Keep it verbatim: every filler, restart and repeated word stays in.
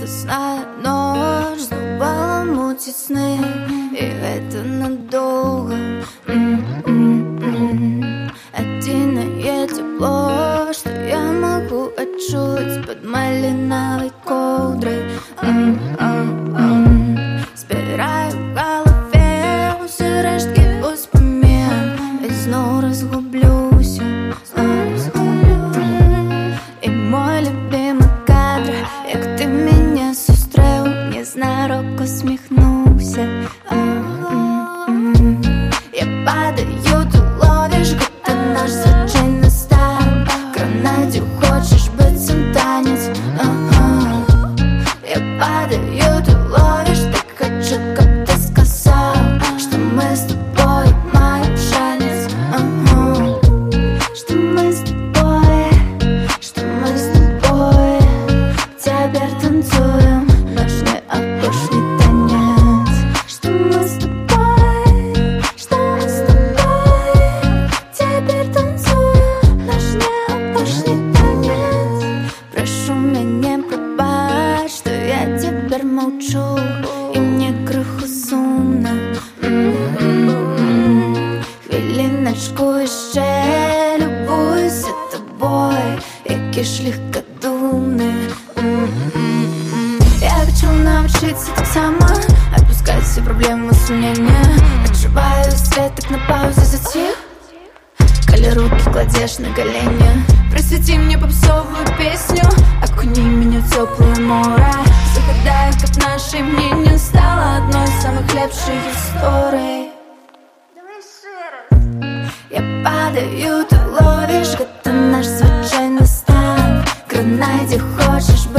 Сладостная ночь снова мутит сны, и это надолго. М-м-м. Одиное тепло, что я могу отчуть под малиновой ковдрой. М-м-м. Собираю в голове все рештки воспомин, и снова разгублюсь. И мой любимый кадр, як ты меня зустрел, незнарок усміхнувся. Я падаю, ты ловишь, будто наш звичайний став. Гранаді хочешь быцем танец. Я падаю, ты ловишь, так хочу, как ты сказал, что мы с тобой маем шанец. Что мы с тобой, что мы с тобой теперь танцуем наш необычный танец. Что мы с тобой, что мы с тобой теперь танцуем наш необычный танец. Прошу меня пробачь, что я теперь молчу, и мне криху сумно. Хвилиночку іще любуюся тобою, який легкодумний. Я хочу научиться так само отпускать все проблемы и сомнения. Отживаю свет, так на паузе затих, коли руки кладешь на колени. Просвети мне попсовую песню, окуни меня в теплое море. Загадаю, как наше мнение стало одной из самых лепших историй. Я падаю, ты ловишь, это наш звичайний стан. Гранаді хочеш